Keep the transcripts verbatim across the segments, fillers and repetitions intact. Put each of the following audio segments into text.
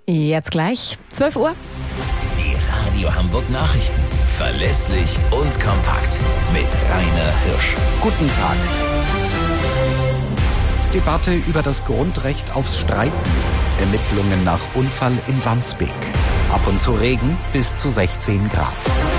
Jetzt gleich zwölf Uhr. Die Radio Hamburg Nachrichten. Verlässlich und kompakt. Mit Rainer Hirsch. Guten Tag. Debatte über das Grundrecht aufs Streiten. Ermittlungen nach Unfall in Wandsbek. Ab und zu Regen bis zu sechzehn Grad.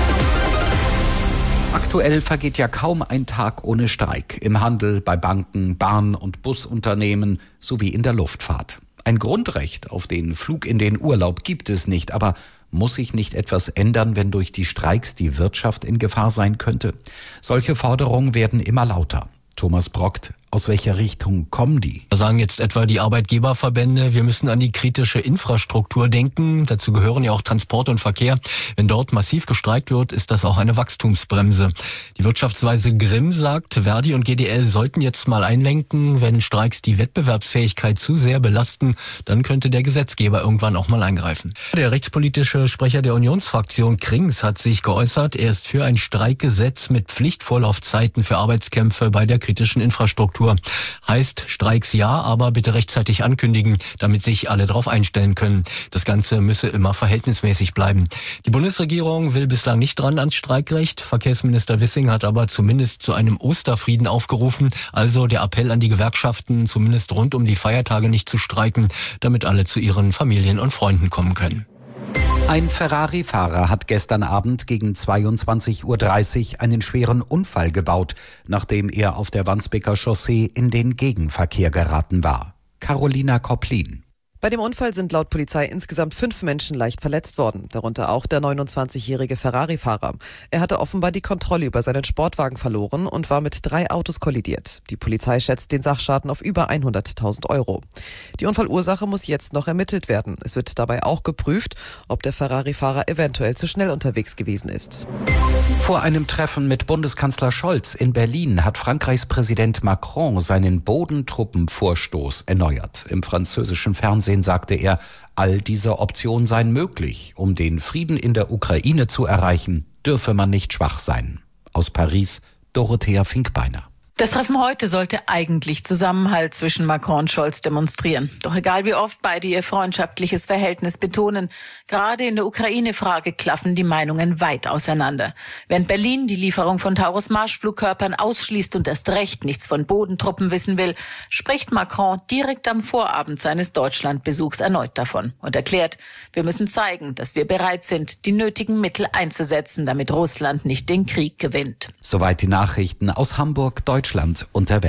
Aktuell vergeht ja kaum ein Tag ohne Streik. Im Handel, bei Banken, Bahn- und Busunternehmen sowie in der Luftfahrt. Ein Grundrecht auf den Flug in den Urlaub gibt es nicht, aber muss sich nicht etwas ändern, wenn durch die Streiks die Wirtschaft in Gefahr sein könnte? Solche Forderungen werden immer lauter. Thomas Brockt, aus welcher Richtung kommen die? Da sagen jetzt etwa die Arbeitgeberverbände, wir müssen an die kritische Infrastruktur denken. Dazu gehören ja auch Transport und Verkehr. Wenn dort massiv gestreikt wird, ist das auch eine Wachstumsbremse. Die Wirtschaftsweise Grimm sagt, Verdi und G D L sollten jetzt mal einlenken. Wenn Streiks die Wettbewerbsfähigkeit zu sehr belasten, dann könnte der Gesetzgeber irgendwann auch mal eingreifen. Der rechtspolitische Sprecher der Unionsfraktion Krings hat sich geäußert. Er ist für ein Streikgesetz mit Pflichtvorlaufzeiten für Arbeitskämpfe bei der kritischen Infrastruktur. Heißt Streiks ja, aber bitte rechtzeitig ankündigen, damit sich alle darauf einstellen können. Das Ganze müsse immer verhältnismäßig bleiben. Die Bundesregierung will bislang nicht dran ans Streikrecht. Verkehrsminister Wissing hat aber zumindest zu einem Osterfrieden aufgerufen. Also der Appell an die Gewerkschaften, zumindest rund um die Feiertage nicht zu streiken, damit alle zu ihren Familien und Freunden kommen können. Ein Ferrari-Fahrer hat gestern Abend gegen zweiundzwanzig Uhr dreißig einen schweren Unfall gebaut, nachdem er auf der Wandsbeker Chaussee in den Gegenverkehr geraten war. Carolina Kopplin. Bei dem Unfall sind laut Polizei insgesamt fünf Menschen leicht verletzt worden, darunter auch der neunundzwanzigjährige Ferrari-Fahrer. Er hatte offenbar die Kontrolle über seinen Sportwagen verloren und war mit drei Autos kollidiert. Die Polizei schätzt den Sachschaden auf über hunderttausend Euro. Die Unfallursache muss jetzt noch ermittelt werden. Es wird dabei auch geprüft, ob der Ferrari-Fahrer eventuell zu schnell unterwegs gewesen ist. Vor einem Treffen mit Bundeskanzler Scholz in Berlin hat Frankreichs Präsident Macron seinen Bodentruppenvorstoß erneuert. Im französischen Fernsehen sagte er, all diese Optionen seien möglich. Um den Frieden in der Ukraine zu erreichen, dürfe man nicht schwach sein. Aus Paris, Dorothea Finkbeiner. Das Treffen heute sollte eigentlich Zusammenhalt zwischen Macron und Scholz demonstrieren. Doch egal wie oft beide ihr freundschaftliches Verhältnis betonen, gerade in der Ukraine-Frage klaffen die Meinungen weit auseinander. Während Berlin die Lieferung von Taurus-Marschflugkörpern ausschließt und erst recht nichts von Bodentruppen wissen will, spricht Macron direkt am Vorabend seines Deutschlandbesuchs erneut davon und erklärt, wir müssen zeigen, dass wir bereit sind, die nötigen Mittel einzusetzen, damit Russland nicht den Krieg gewinnt. Soweit die Nachrichten aus Hamburg, Deutschland und der Welt.